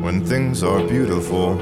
when things are beautiful.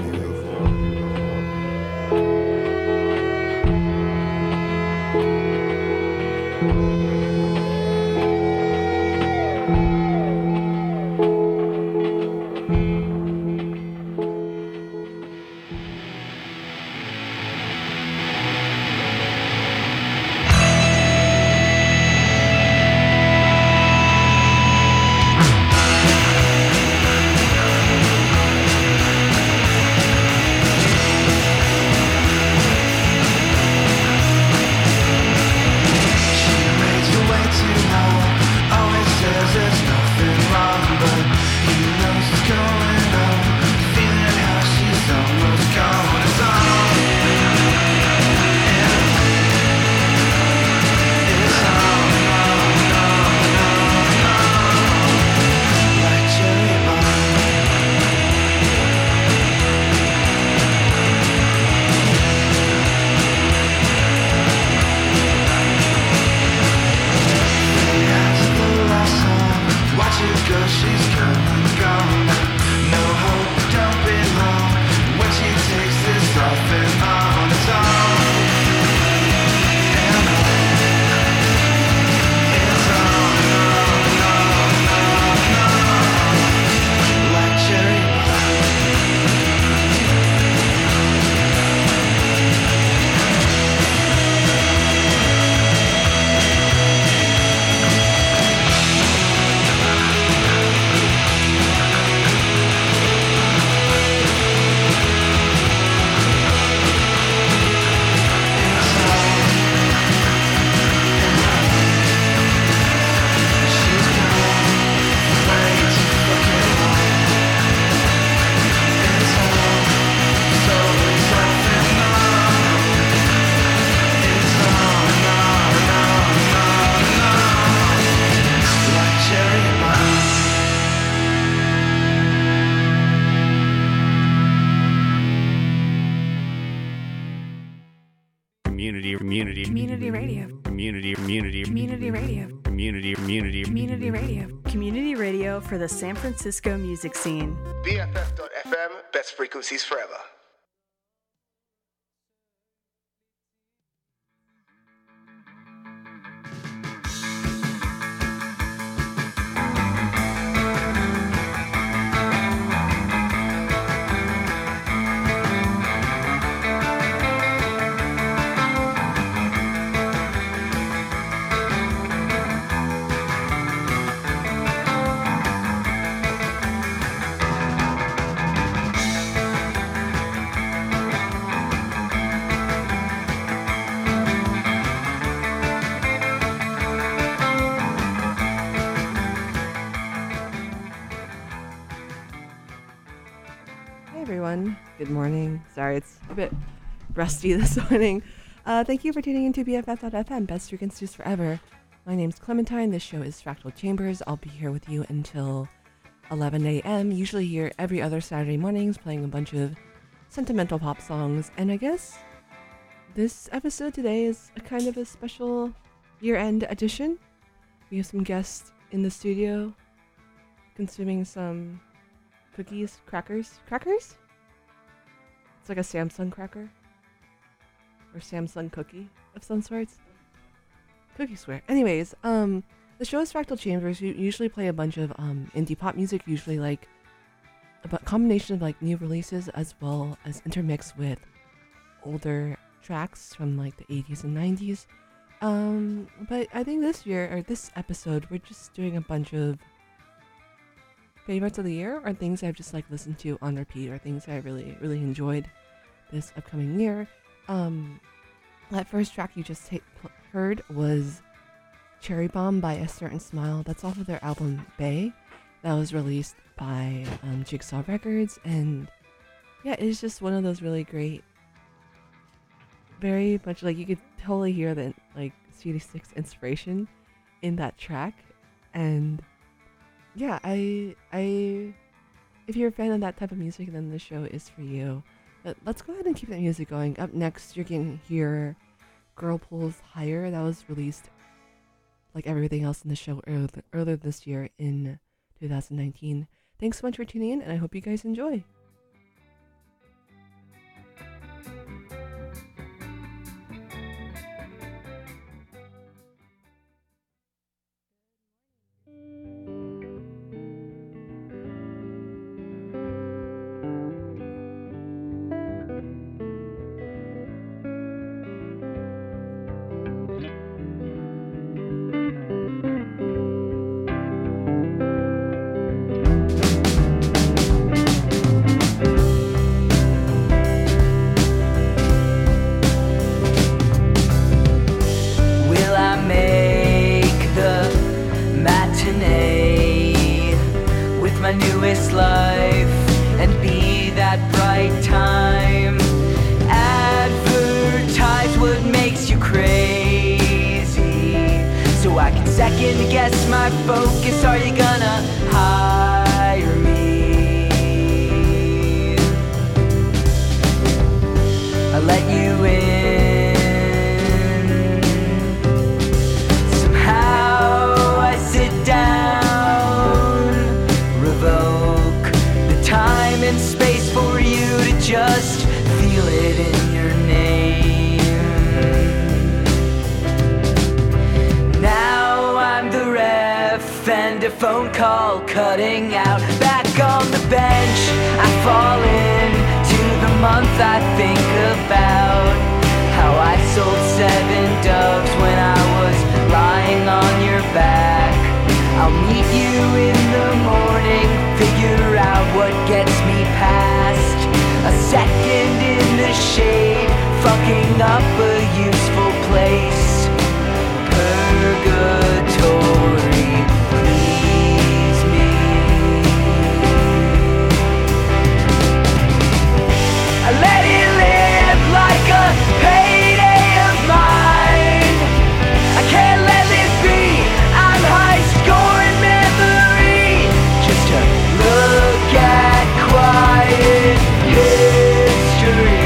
For the San Francisco music scene. BFF.FM, best frequencies forever. Good morning. Sorry, it's a bit rusty this morning. Thank you for tuning into BFF.FM, best frequencies forever. My name's Clementine. This show is Fractal Chambers. I'll be here with you until 11 a.m. Usually here every other Saturday mornings, playing a bunch of sentimental pop songs. And I guess this episode today is a kind of a special year-end edition. We have some guests in the studio consuming some cookies, crackers. It's like a Samsung cracker. Or Samsung cookie of some sorts. Cookie swear. Anyways, the show is Fractal Chambers. We usually play a bunch of indie pop music, usually like a combination of like new releases as well as intermixed with older tracks from like the 80s and 90s. But I think this year, or this episode, we're just doing a bunch of favorites of the year, or things I've just like listened to on repeat, or things I really enjoyed this upcoming year. That first track you just heard was Cherry Bomb by A Certain Smile. That's off of their album Bay. That was released by Jigsaw Records, and yeah, it's just one of those really great, very much like you could totally hear the like CD6 inspiration in that track. And yeah, I if you're a fan of that type of music, then the show is for you. But let's go ahead and keep that music going. Up next, you're going to hear Girl Pulls Higher. That was released, like everything else in the show, earlier this year in 2019. Thanks so much for tuning in, and I hope you guys enjoy. Phone call cutting out. Back on the bench, I fall into the month. I think about how I sold 7 doves when I was lying on your back. I'll meet you in the morning, figure out what gets me past a second in the shade, fucking up a useful place. Purgatory. Let it live like a payday of mine. I can't let this be. I'm high scoring memory. Just to look at quiet history.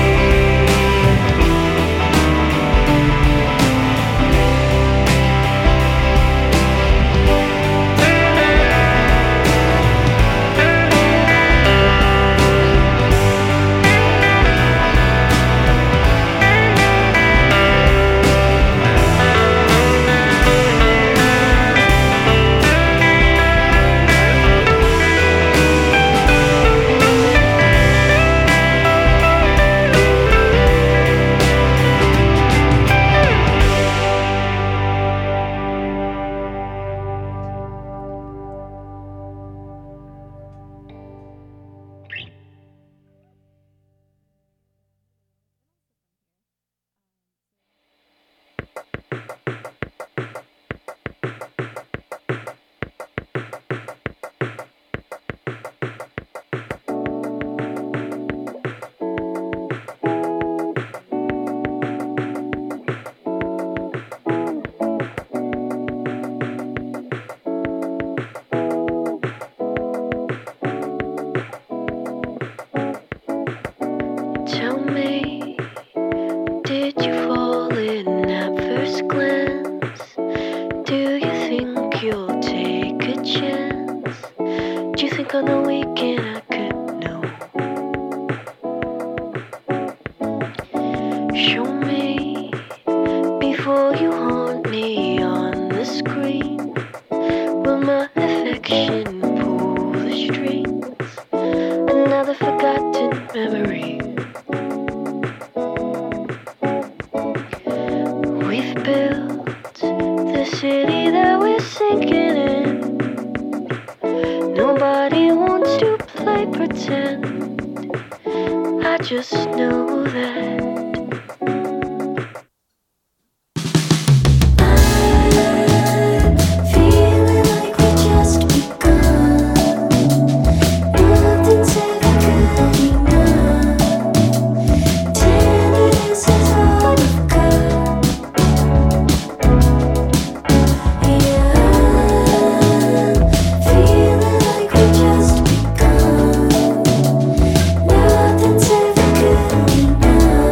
Nothing's ever good enough.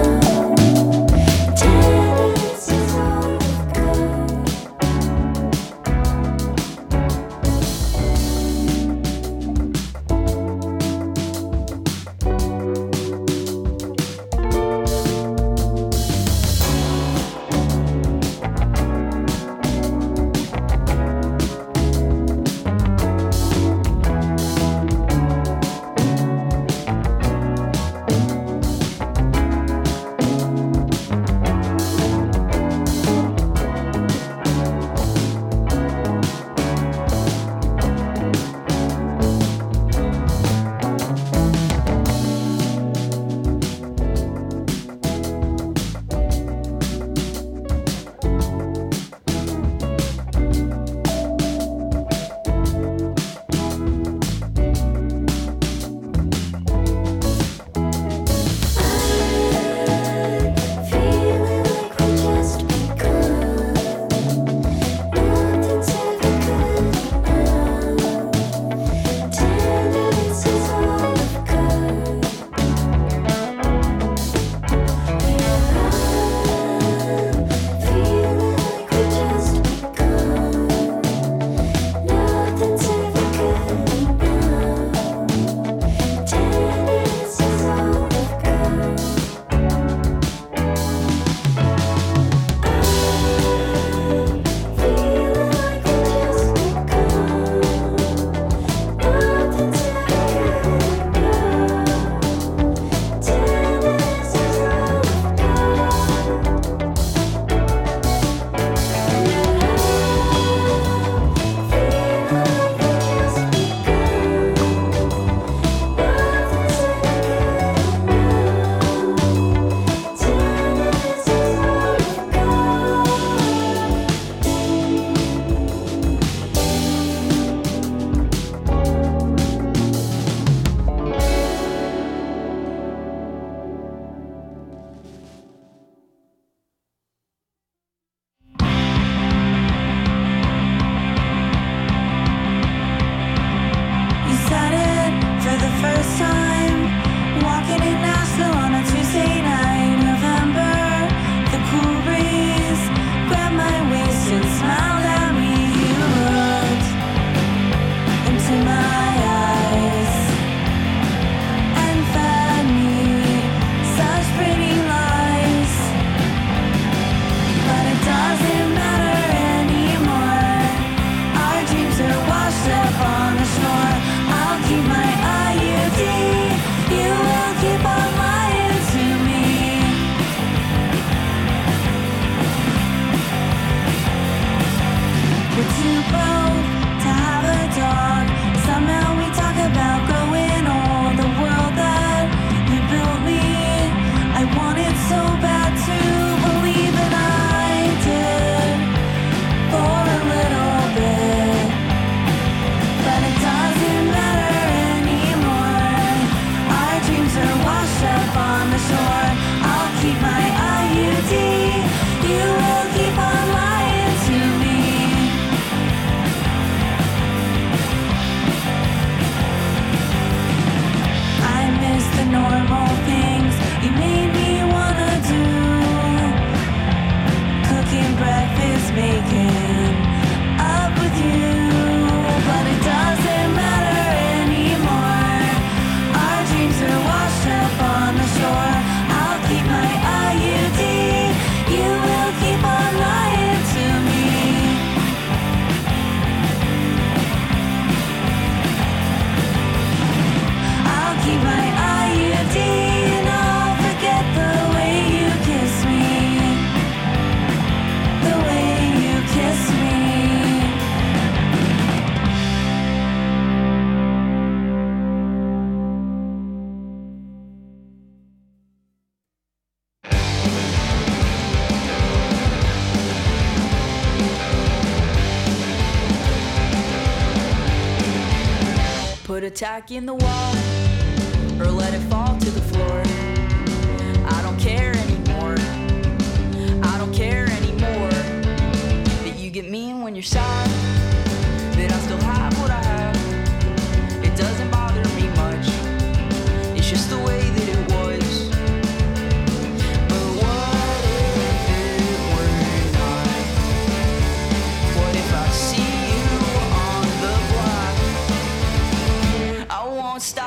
tack in the wall or let it fall to the floor. I don't care anymore. I don't care anymore that you get mean when you're sad, that I still have what I have. It doesn't bother me much. It's just the way that it was. But what if it were not? What if I see you on the block? I won't stop.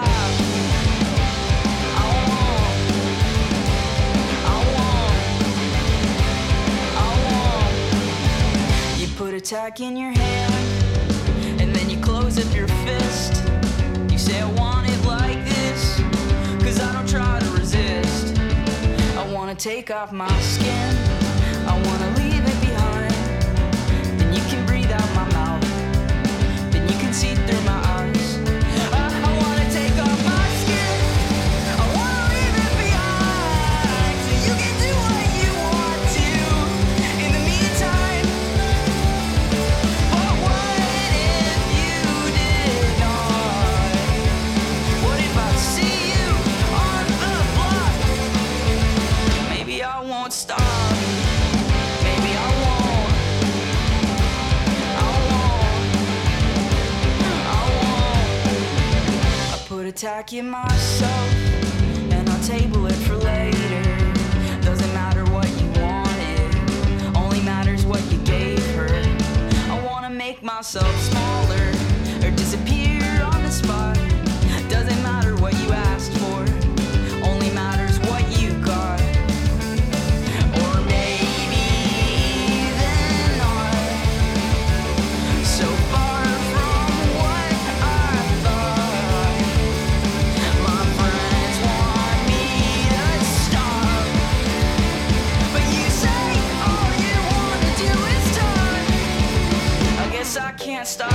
Put a tack in your hand, and then you close up your fist. You say, I want it like this, 'cause I don't try to resist. I wanna take off my skin, I wanna leave it behind. Then you can breathe out my mouth, then you can see through my eyes. I wanna take off my skin, I wanna leave it behind, so you can do what you want to. In the meantime, stop. Maybe I won't. I put a tack in myself, and I'll table it for later. Doesn't matter what you wanted, only matters what you gave her. I wanna make myself smaller or disappear on the spot. Doesn't matter what you asked for, only matters what you got. I can't stop. I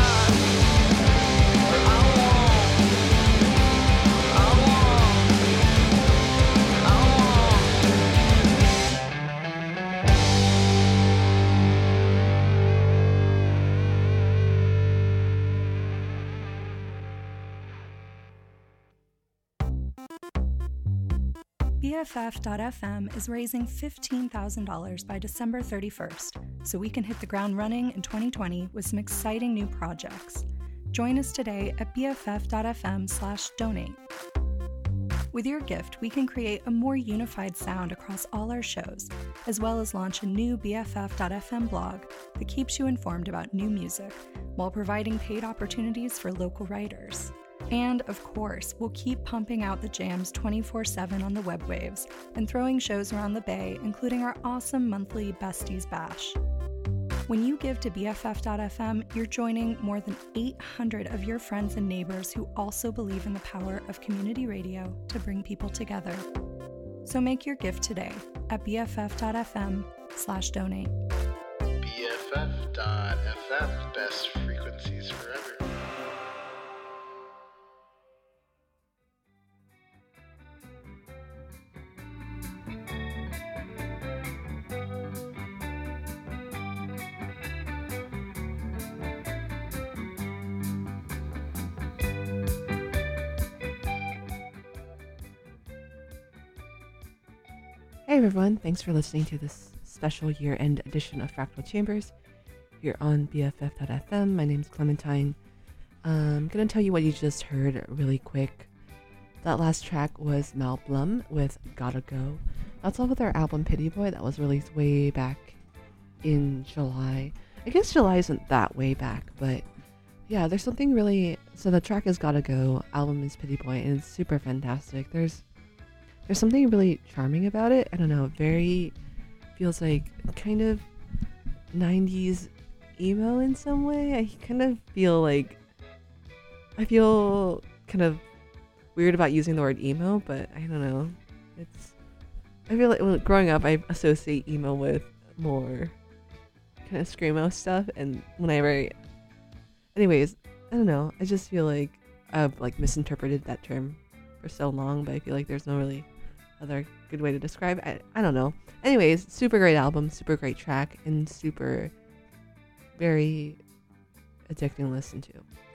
BFF.FM is raising $15,000 by December 31st, so we can hit the ground running in 2020 with some exciting new projects. Join us today at BFF.FM/donate. With your gift, we can create a more unified sound across all our shows, as well as launch a new BFF.FM blog that keeps you informed about new music, while providing paid opportunities for local writers. And, of course, we'll keep pumping out the jams 24/7 on the webwaves and throwing shows around the Bay, including our awesome monthly Besties Bash. When you give to BFF.FM, you're joining more than 800 of your friends and neighbors who also believe in the power of community radio to bring people together. So make your gift today at BFF.FM/donate. BFF.FM, best frequencies forever. Hey everyone, thanks for listening to this special year-end edition of Fractal Chambers here on BFF.FM. My name's Clementine. I'm going to tell you what you just heard really quick. That last track was Mal Blum with Gotta Go. That's off of their album Pity Boy that was released way back in July. I guess July isn't that way back, but yeah, there's something really... So the track is Gotta Go, album is Pity Boy, and it's super fantastic. There's something really charming about it. I don't know, very feels like kind of 90s emo in some way. I kind of feel like I feel kind of weird about using the word emo, but I don't know. I feel like growing up I associate emo with more kind of screamo stuff, and anyways, I don't know. I just feel like I've like misinterpreted that term for so long, but I feel like there's no really other good way to describe it. I don't know. Anyways, super great album, super great track, and super very addicting to listen to.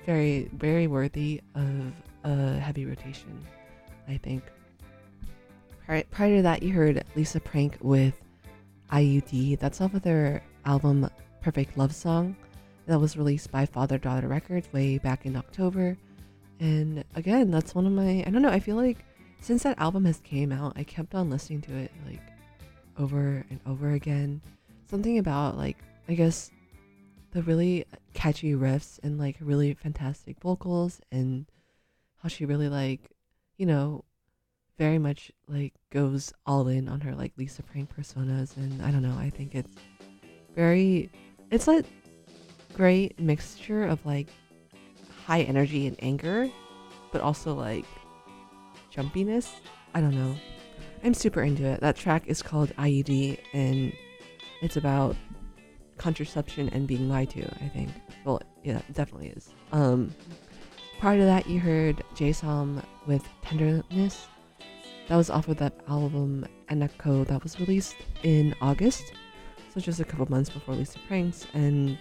very, very worthy of a heavy rotation, I think. Prior to that, you heard Lisa Prank with IUD. That's off of their album Perfect Love Song. That was released by Father Daughter Records way back in October. And again, that's one of my, I don't know, I feel like since that album has came out, I kept on listening to it like over and over again. Something about like, I guess, the really catchy riffs and like really fantastic vocals, and how she really like, you know, very much like goes all in on her like Lisa Prank personas. And I don't know, I think it's like great mixture of like high energy and anger, but also like jumpiness. I don't know, I'm super into it. That track is called IUD, and it's about contraception and being lied to, I think. Well, yeah, it definitely is. Prior to that, you heard Jasom with Tenderness. That was off of that album Anako that was released in August, so just a couple months before Lisa Pranks. And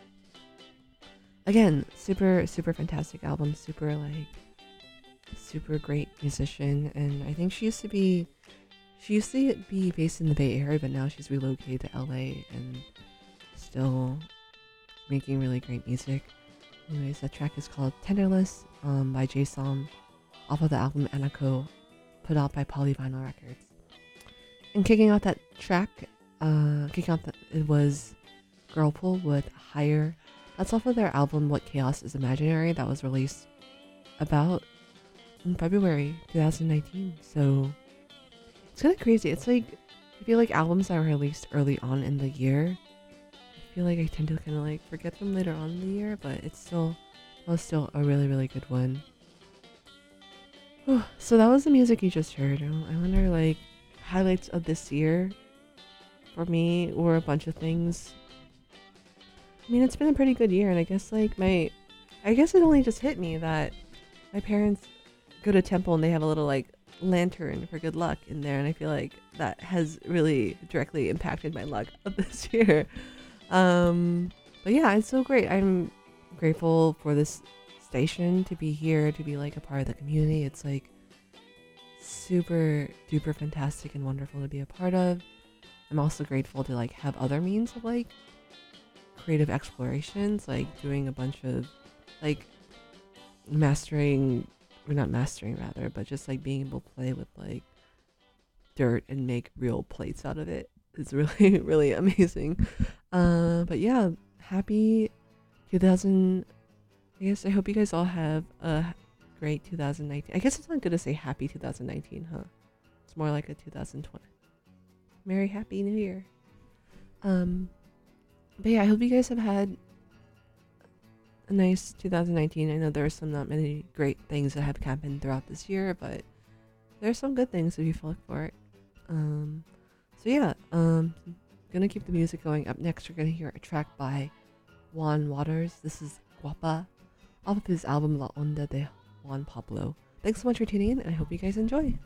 again, super fantastic album, super great musician. And I think she used to be based in the Bay Area, but now she's relocated to LA and still making really great music. Anyways, that track is called Tenderless by Jasom off of the album Anako, put out by Polyvinyl Records. And kicking out that track, it was Girlpool with Higher. That's off of their album What Chaos Is Imaginary, that was released about in February 2019. So it's kind of crazy. It's like, I feel like albums that were released early on in the year, I feel like I tend to kind of like forget them later on in the year, but it was still a really, really good one. So that was the music you just heard. I wonder, like, highlights of this year for me were a bunch of things. I mean, it's been a pretty good year, and I guess it only just hit me that my parents go to temple and they have a little like lantern for good luck in there, and I feel like that has really directly impacted my luck of this year. But yeah, it's so great. I'm grateful for this station to be here, to be like a part of the community. It's like super duper fantastic and wonderful to be a part of. I'm also grateful to like have other means of like creative explorations, like doing a bunch of like but just like being able to play with like dirt and make real plates out of it is really, really amazing. But yeah, happy 2000. I guess I hope you guys all have a great 2019. I guess it's not good to say happy 2019, huh? It's more like a 2020. Merry Happy New Year. But yeah, I hope you guys have had a nice 2019. I know there are not many great things that have happened throughout this year, but there's some good things if you look for it. So yeah, gonna keep the music going. Up next, we're gonna hear a track by Juan Waters. This is Guapa, off of his album La Onda de Juan Pablo. Thanks so much for tuning in, and I hope you guys enjoy.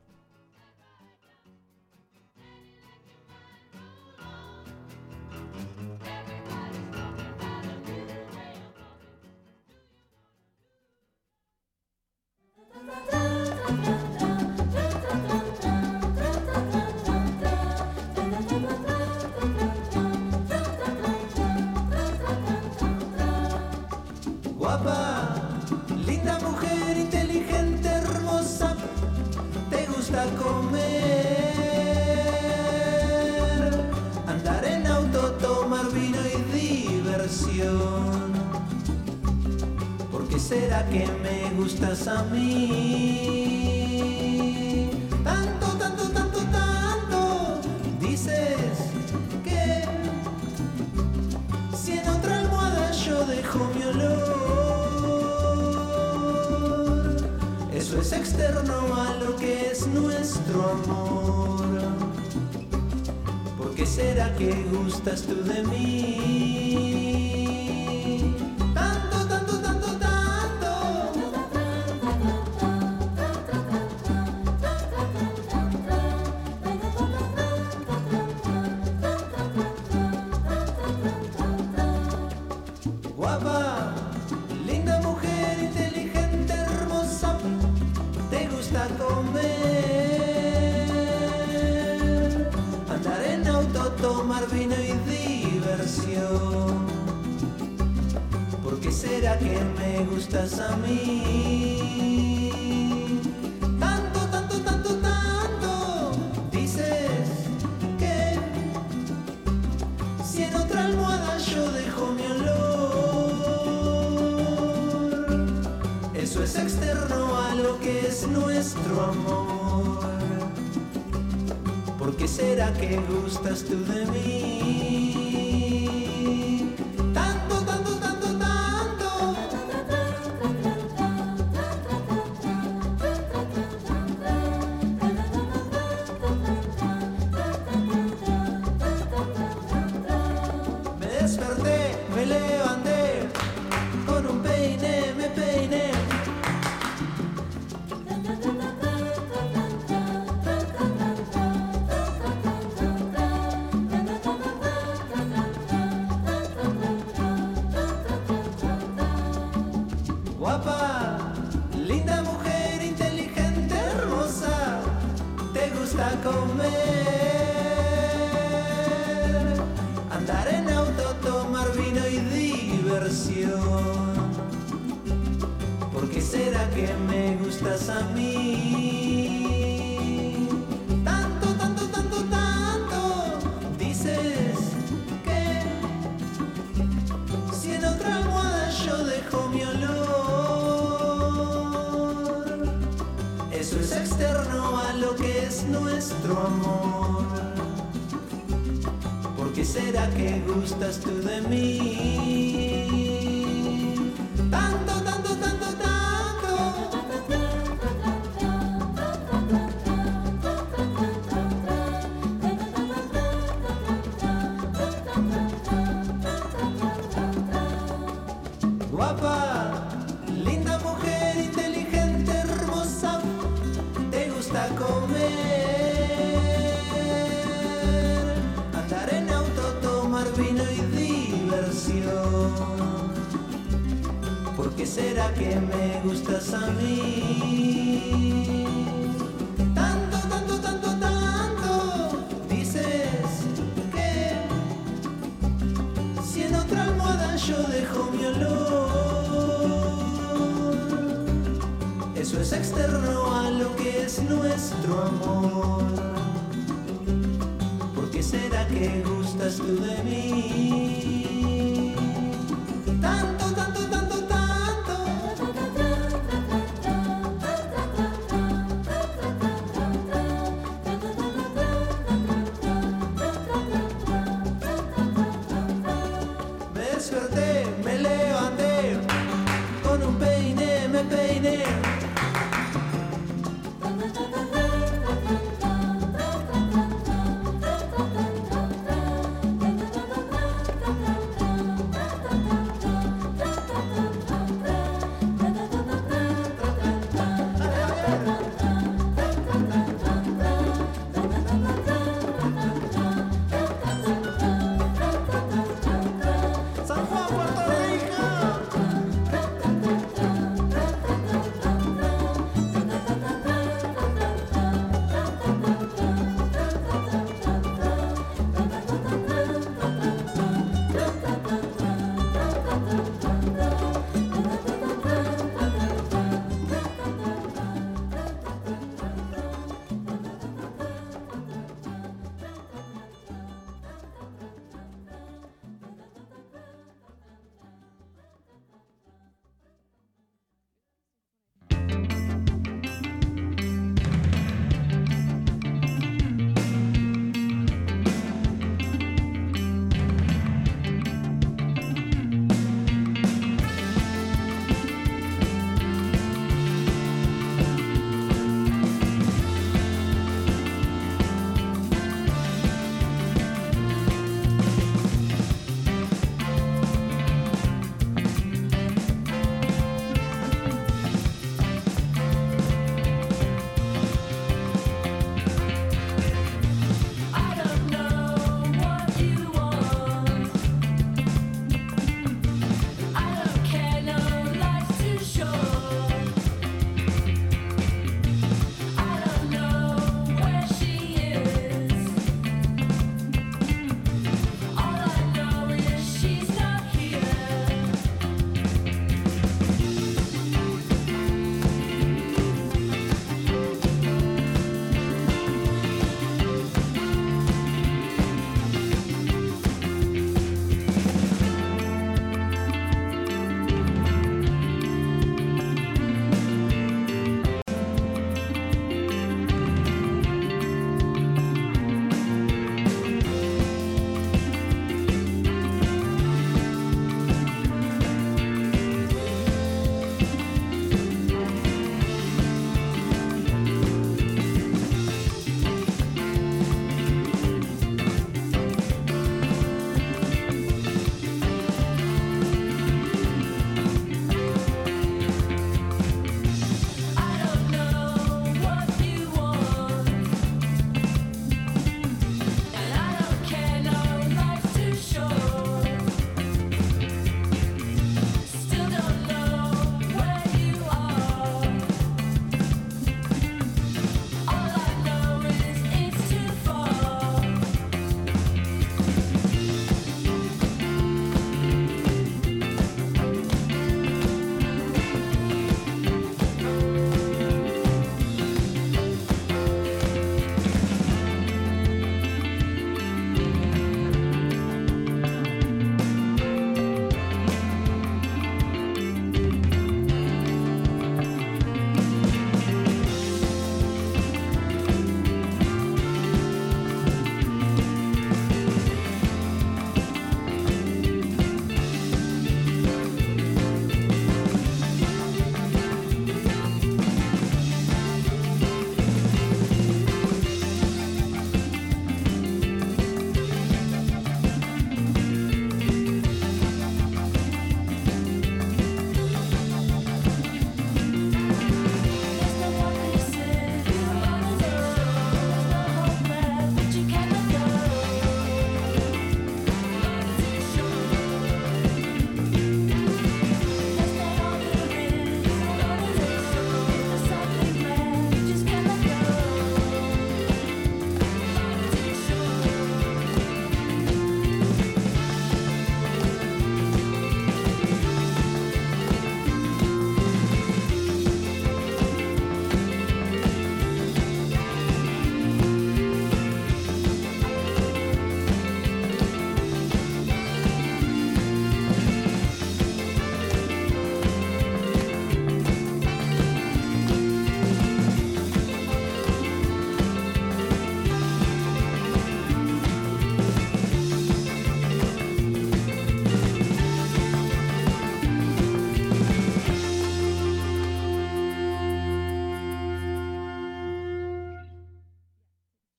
¿Será que me gustas a mí? Tanto, tanto, tanto, tanto. Dices que si en otra almohada yo dejo mi olor, eso es externo a lo que es nuestro amor. ¿Por qué será que gustas tú de mí? Linda mujer. tomar vino y diversión. ¿Por qué será que me gustas a mí? Tanto, tanto, tanto, tanto. Dices que si en otra almohada yo dejo mi olor, eso es externo a lo que es nuestro amor. ¿Por qué será que gustas tú de mí? Tanto, tanto, tanto, tanto. Me desperté, me levanté, con un peine me peiné. Guapa, linda mujer, inteligente, hermosa, te gusta comer, andar en auto, tomar vino y diversión. ¿Por qué será que me gustas a mí? Tanto, tanto, tanto, tanto. Dices que si en otra almohada yo dejo mi olor, eso es externo a lo que es nuestro amor. ¿Por qué será que gustas tú de mí? Tanto, tanto, tanto, tanto. Guapa, linda mujer, inteligente, hermosa, te gusta comer, andar en auto, tomar vino y diversión. ¿Por qué será que me gustas a mí? Tanto, tanto, tanto, tanto. Dices que si en otra almohada yo dejo mi olor, eso es externo a lo que es nuestro amor. ¿Por qué será que gustas tú de mí? Tanto, tanto, tanto, tanto. Me desperté, me levanté, con un peine me peiné.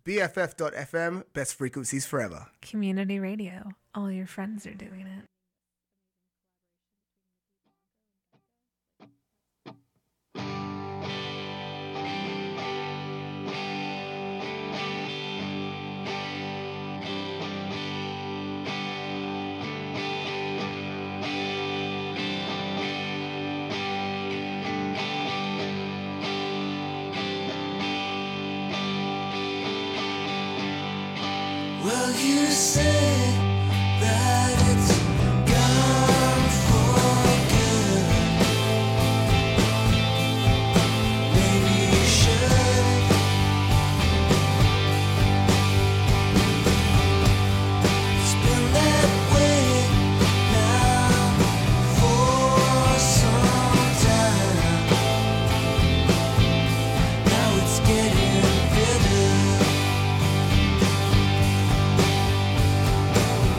BFF.FM, best frequencies forever. Community radio. All your friends are doing it. Well, you say that it's gone for good. Maybe you should. It's been that way now for some time. Now it's getting bitter.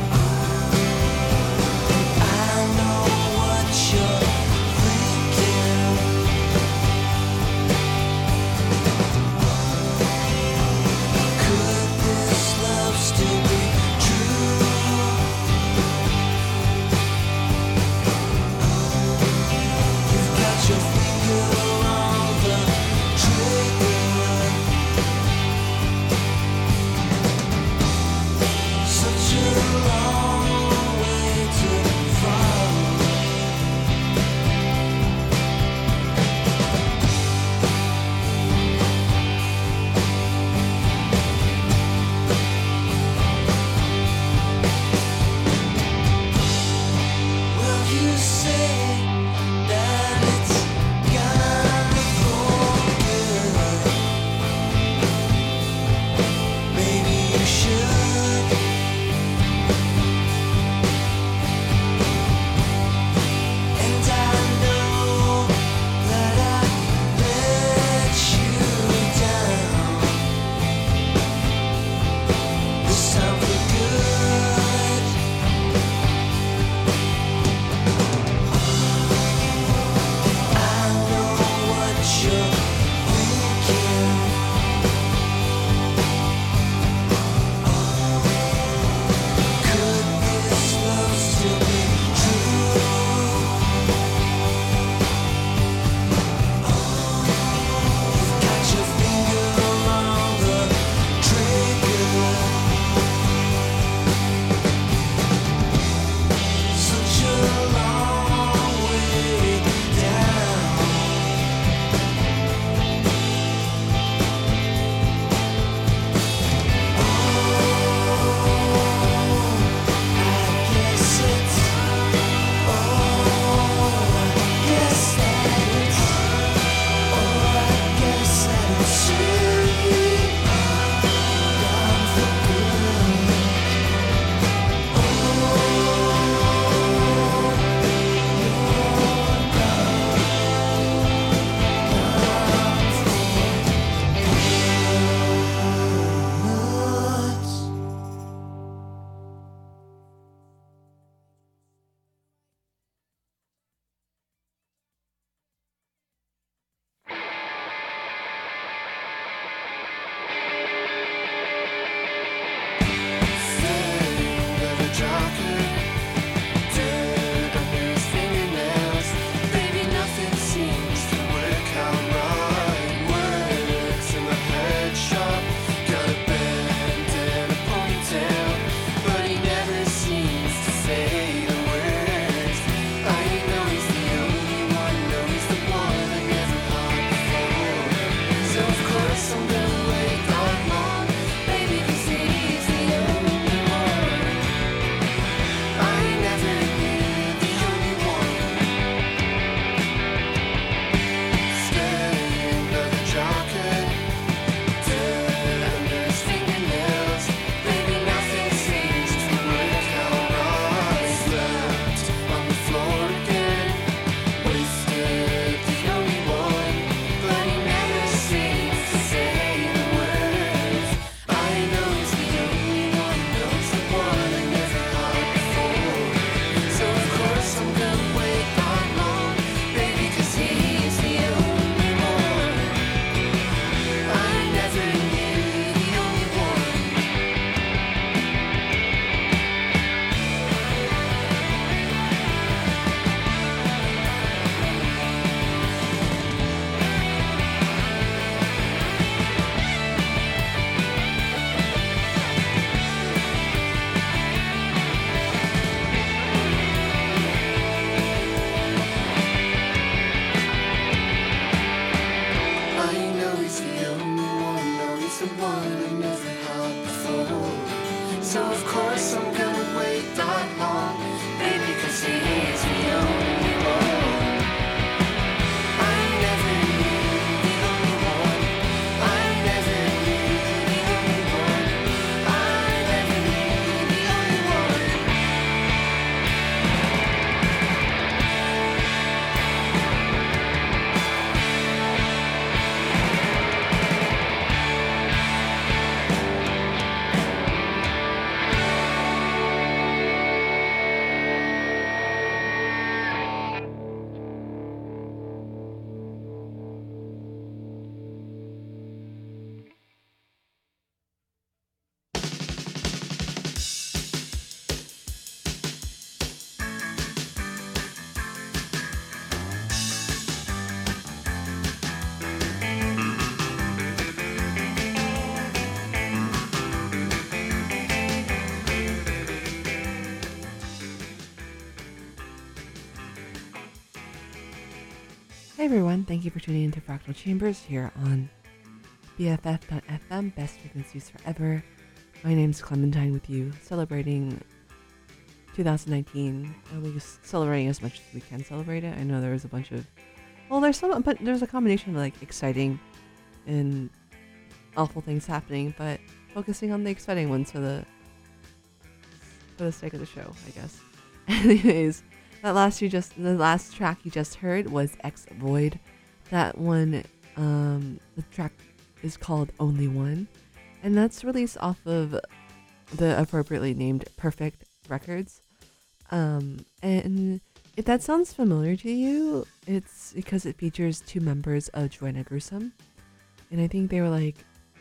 one I never had before. So of course I'm gonna wait that long, baby, 'cause he is the only one. I never knew the only one. I never knew the only one. I never knew the only one. Hey everyone, thank you for tuning into Fractal Chambers here on BFF.FM, Best Frequencies Forever. My name's Clementine with you, celebrating 2019. We're celebrating as much as we can celebrate it. I know there was a bunch of, well, but there's a combination of like exciting and awful things happening, but focusing on the exciting ones for the sake of the show, I guess. Anyways, the last track you just heard was X Void. That one, the track is called Only One, and that's released off of the appropriately named Perfect Records. And if that sounds familiar to you, it's because it features two members of Joanna Gruesome, and I think they were like,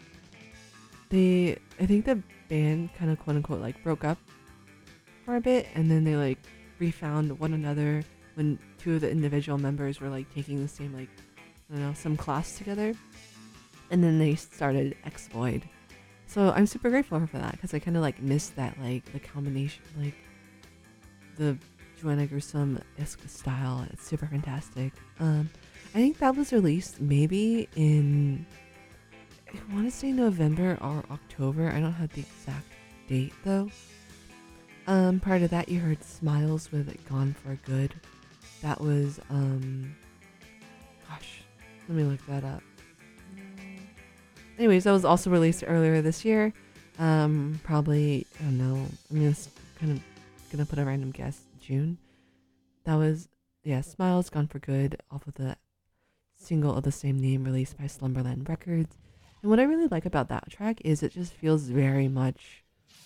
I think the band kind of quote unquote like broke up for a bit, and then they like refound one another when two of the individual members were like taking the same like, I don't know, some class together, and then they started X Void. So I'm super grateful for that, because I kind of like missed that, like the combination, like the Joanna Gruesome-esque style. It's super fantastic. I think that was released maybe in, I want to say November or October. I don't have the exact date though. Prior to that, you heard Smiles with Gone for Good. That was, gosh, let me look that up. Anyways, that was also released earlier this year. Probably, I don't know, I'm just kind of gonna put a random guess, June. That was, yeah, Smiles, Gone for Good, off of the single of the same name released by Slumberland Records. And what I really like about that track is it just feels very much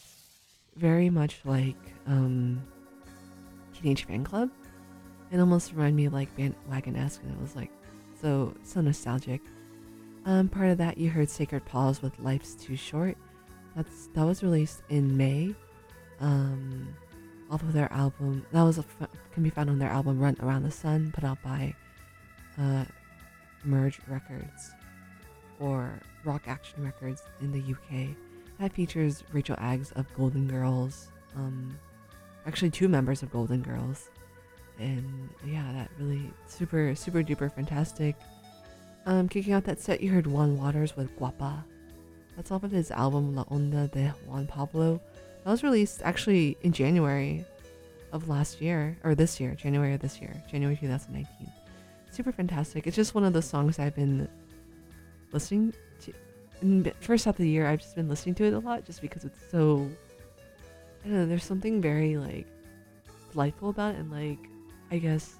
like Teenage Fan Club. It almost reminded me of like Bandwagon-esque, and it was like so nostalgic. Part of that, you heard Sacred Paws with Life's Too Short. That was released in May, off of their album. Can be found on their album Run Around the Sun, put out by Merge Records, or Rock Action Records in the UK. That features Rachel Aggs of Golden Girls, actually two members of Golden Girls, and yeah, that really super duper fantastic. Kicking out that set, you heard Juan Waters with Guapa. That's off of his album La Onda de Juan Pablo. That was released actually in January of last year, or this year, January 2019. Super fantastic. It's just one of the songs I've been listening to. In the first half of the year, I've just been listening to it a lot, just because it's so, I don't know, there's something very like delightful about it, and like, I guess,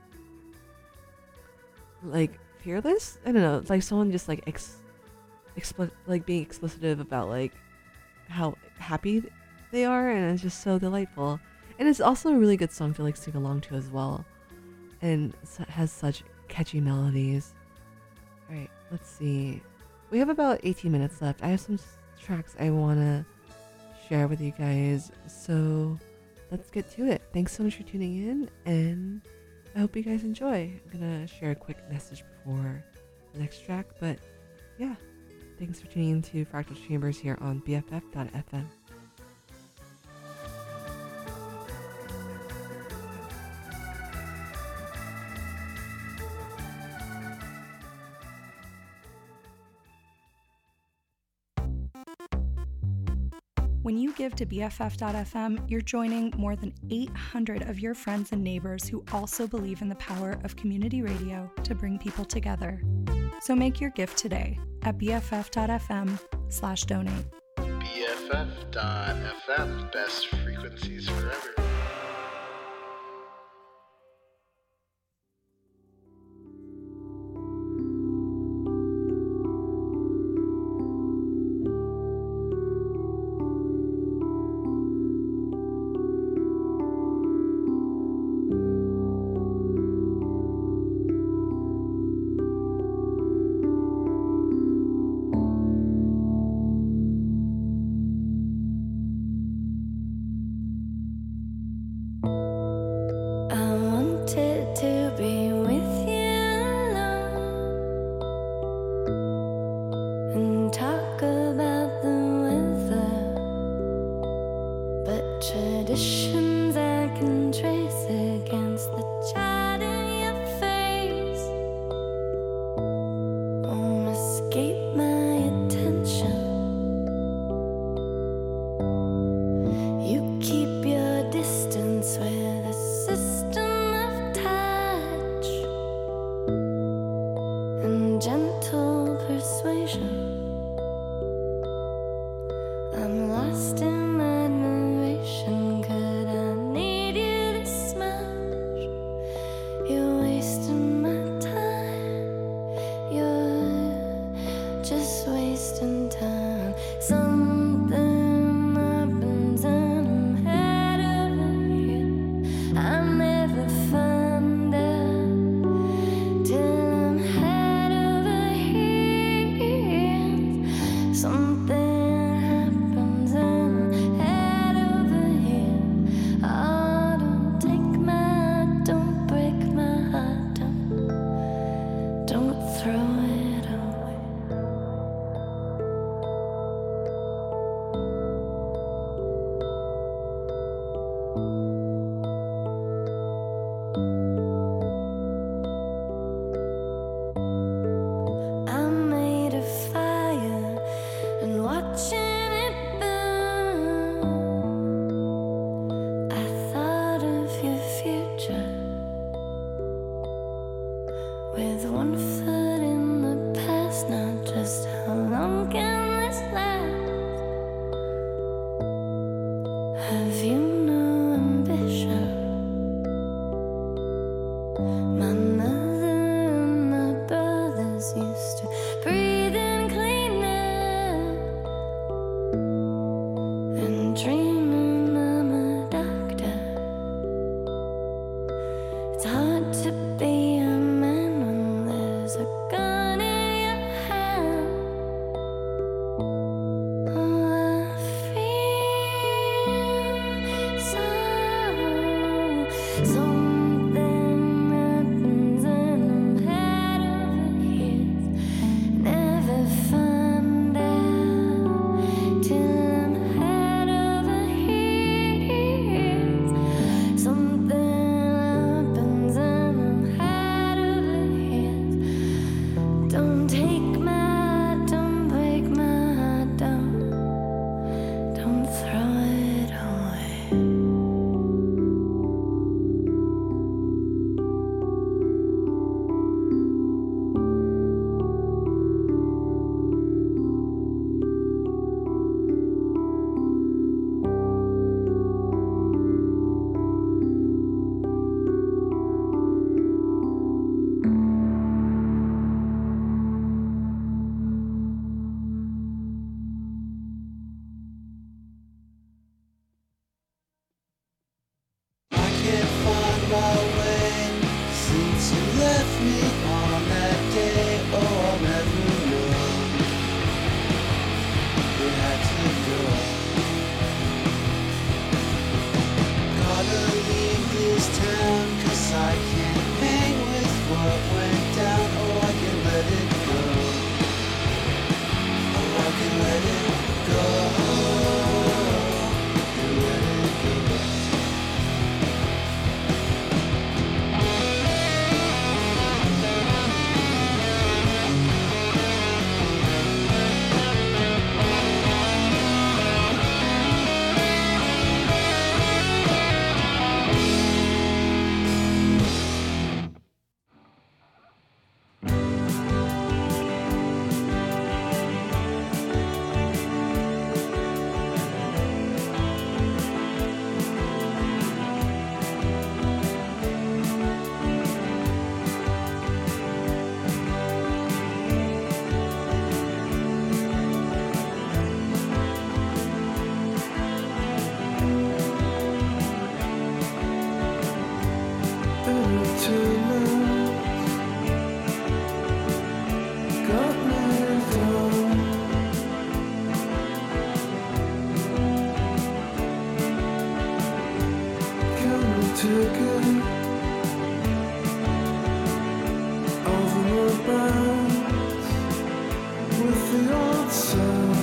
like fearless. I don't know, like someone just like like being explicit about like how happy they are, and it's just so delightful. And it's also a really good song to like sing along to as well, and it has such catchy melodies. All right, let's see. We have about 18 minutes left. I have some tracks I want to share with you guys, so let's get to it. Thanks so much for tuning in, and I hope you guys enjoy. I'm going to share a quick message before the next track, but yeah, thanks for tuning in to Fractal Chambers here on BFF.FM. When you give to BFF.fm, you're joining more than 800 of your friends and neighbors who also believe in the power of community radio to bring people together. So make your gift today at BFF.fm/donate. BFF.fm, best frequencies forever. Traditions I can trace against the child in your face won't escape my attention. You keep your distance with a system of touch and gentle persuasion. I'm lost in admiration. Could I need you this much? You're wasting my time. You're just wasting time. Something happens and I'm head over here. I never find out till I'm head over here. Something with one foot in the past, not just how long can this last? Have you no ambition? My mother and my brothers used to breathe in clean air and dreaming I'm a doctor. It's hard to be a man when there's a gun in your hand. Oh, I feel so. Something happens and I'm head over heels. Never with the answers.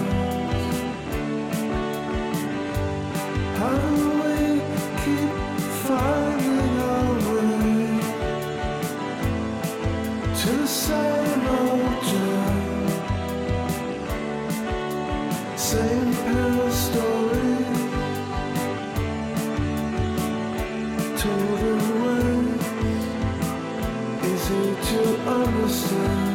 How do we keep finding our way to the same old job, same pair of stories told in ways easy to understand.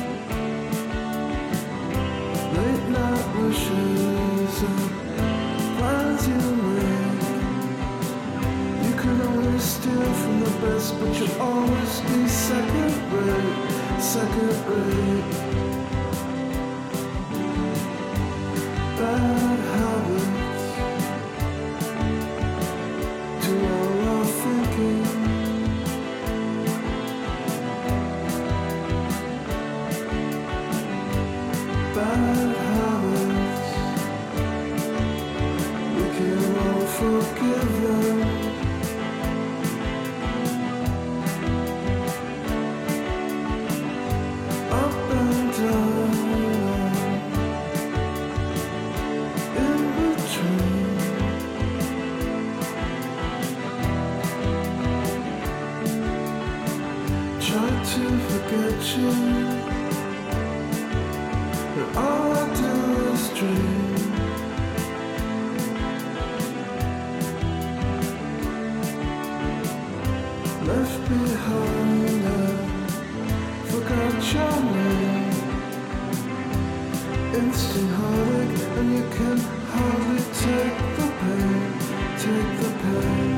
Late night wishes and plans you make. You could always steal from the best, but you'll always be second rate, second rate. Bad habits to all our thinking. Bad habits, we can all forgive them. Up and down, in between. Try to forget you, but all I do is dream. Left behind, I forgot your name. Instant heartache, and you can hardly take the pain, take the pain.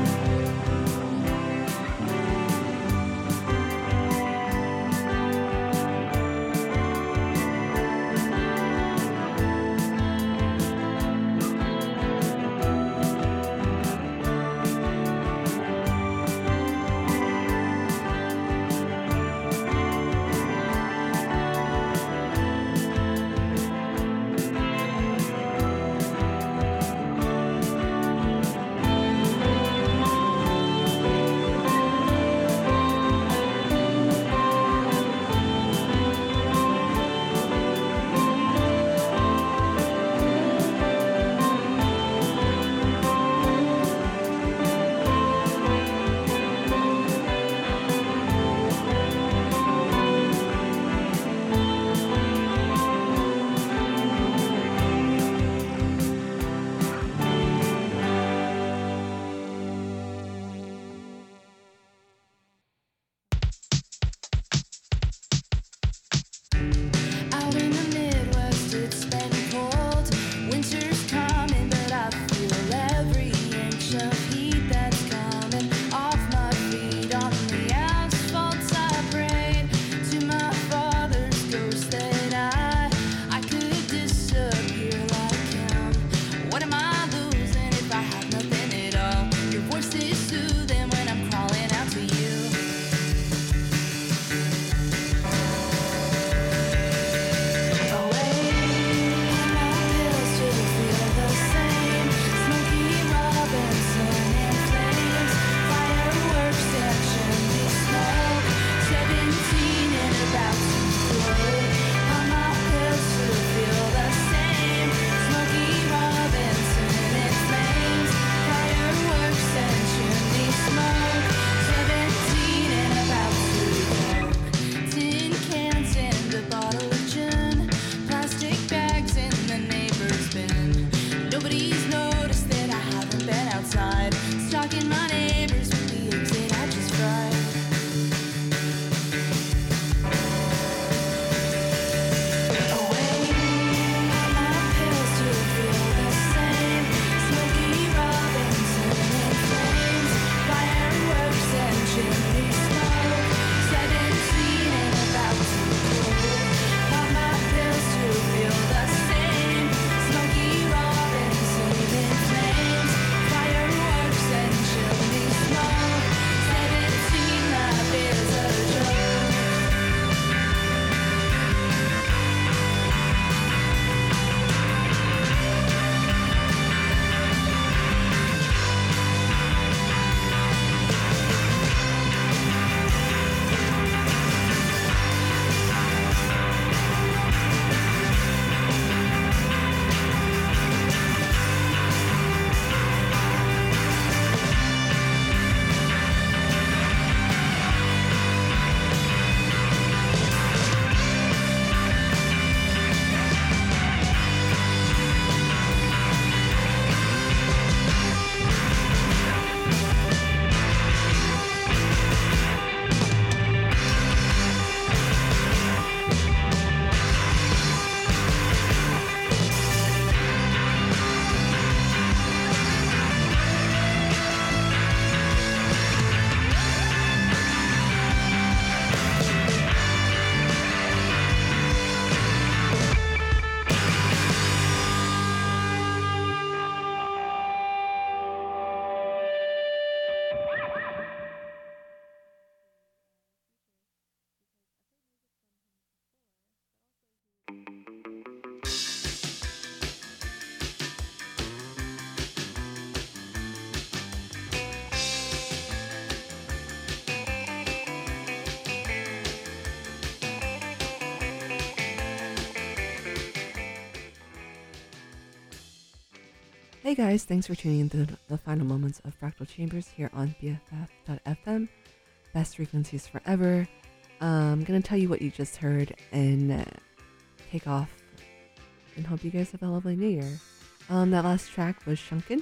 Hey guys, thanks for tuning in to the final moments of Fractal Chambers here on BFF.fm. Best frequencies forever. I'm gonna tell you what you just heard and take off and hope you guys have a lovely new year. That last track was Shunkan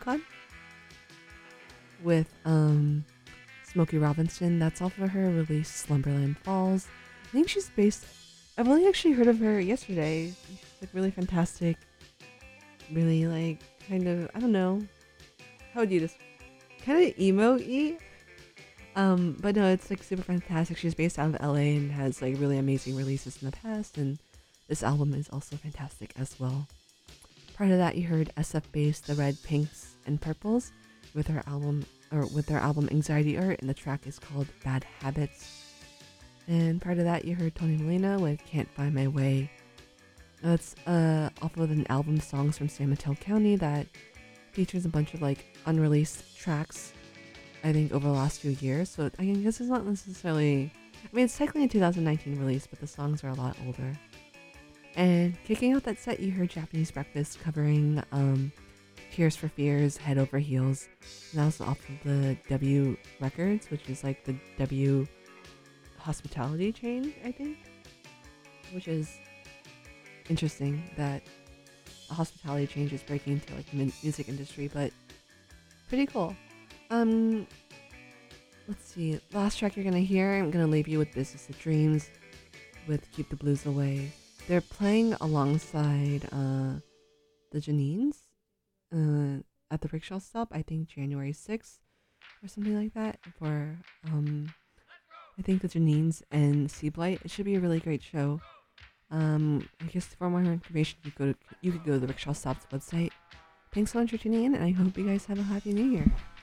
with Smokey Robinson. That's off of her release Slumberland Falls. I think she's based. I've only actually heard of her yesterday. She's like really fantastic, really like kind of, I don't know, how would you just kind of emo-y. But no, it's like super fantastic. She's based out of LA and has like really amazing releases in the past, and this album is also fantastic as well. Prior to that, you heard SF Base, The Red, Pinks, and Purples with their album Anxiety Art, and the track is called Bad Habits. And prior to that, you heard Tony Molina with Can't Find My Way. That's off of an album, Songs from San Mateo County, that features a bunch of like unreleased tracks, I think, over the last few years. So I guess it's not necessarily, I mean, it's technically a 2019 release, but the songs are a lot older. And kicking out that set, you heard Japanese Breakfast covering Tears for Fears, Head Over Heels. And that was off of the W Records, which is like the W hospitality chain, I think, which is interesting that a hospitality chain is breaking into like the music industry, but pretty cool. Let's see, last track you're gonna hear, I'm gonna leave you with Business of Dreams with Keep the Blues Away. They're playing alongside the Janines at the Rickshaw Stop, I think January 6th or something like that, for I think the Janines and Seablight. It should be a really great show. I guess for more information, you could go to the Rickshaw Stop's website. Thanks so much for tuning in, and I hope you guys have a happy new year.